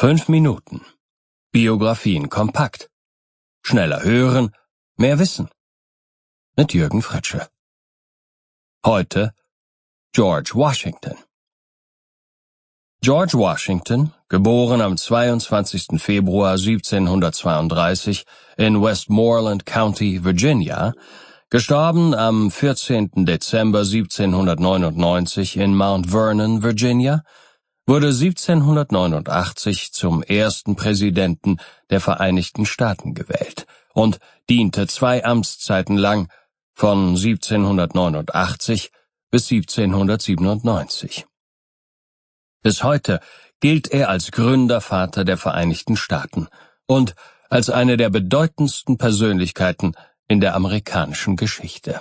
5 Minuten. Biografien kompakt. Schneller hören, mehr wissen. Mit Jürgen Fritsche. Heute George Washington. George Washington, geboren am 22. Februar 1732 in Westmoreland County, Virginia, gestorben am 14. Dezember 1799 in Mount Vernon, Virginia, wurde 1789 zum ersten Präsidenten der Vereinigten Staaten gewählt und diente 2 Amtszeiten lang von 1789 bis 1797. Bis heute gilt er als Gründervater der Vereinigten Staaten und als eine der bedeutendsten Persönlichkeiten in der amerikanischen Geschichte.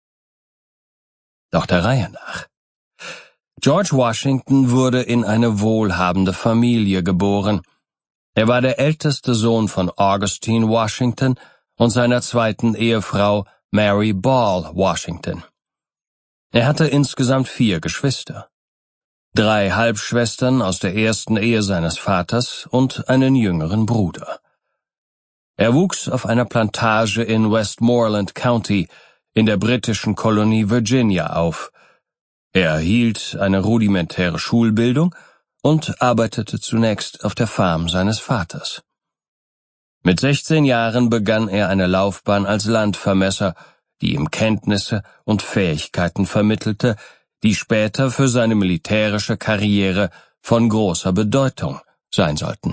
Doch der Reihe nach. George Washington wurde in eine wohlhabende Familie geboren. Er war der älteste Sohn von Augustine Washington und seiner zweiten Ehefrau Mary Ball Washington. Er hatte insgesamt 4 Geschwister. 3 Halbschwestern aus der ersten Ehe seines Vaters und einen jüngeren Bruder. Er wuchs auf einer Plantage in Westmoreland County in der britischen Kolonie Virginia auf. Er erhielt eine rudimentäre Schulbildung und arbeitete zunächst auf der Farm seines Vaters. Mit 16 Jahren begann er eine Laufbahn als Landvermesser, die ihm Kenntnisse und Fähigkeiten vermittelte, die später für seine militärische Karriere von großer Bedeutung sein sollten.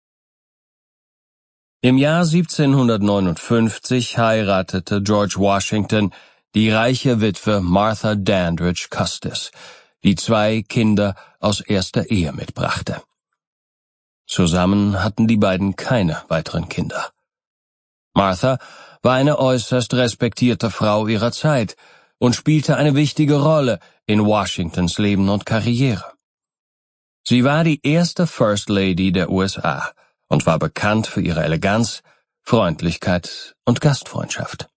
Im Jahr 1759 heiratete George Washington die reiche Witwe Martha Dandridge Custis, die 2 Kinder aus erster Ehe mitbrachte. Zusammen hatten die beiden keine weiteren Kinder. Martha war eine äußerst respektierte Frau ihrer Zeit und spielte eine wichtige Rolle in Washingtons Leben und Karriere. Sie war die erste First Lady der USA und war bekannt für ihre Eleganz, Freundlichkeit und Gastfreundschaft.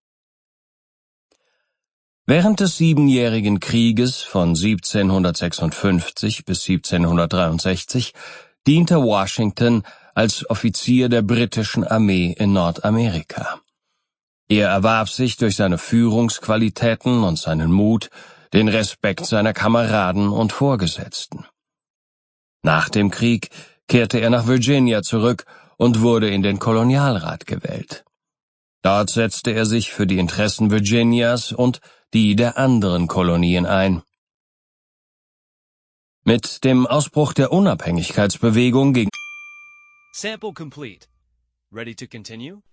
Während des Siebenjährigen Krieges von 1756 bis 1763 diente Washington als Offizier der britischen Armee in Nordamerika. Er erwarb sich durch seine Führungsqualitäten und seinen Mut den Respekt seiner Kameraden und Vorgesetzten. Nach dem Krieg kehrte er nach Virginia zurück und wurde in den Kolonialrat gewählt. Dort setzte er sich für die Interessen Virginias und die der anderen Kolonien ein. Mit dem Ausbruch der Unabhängigkeitsbewegung ging Sample complete. Ready to continue?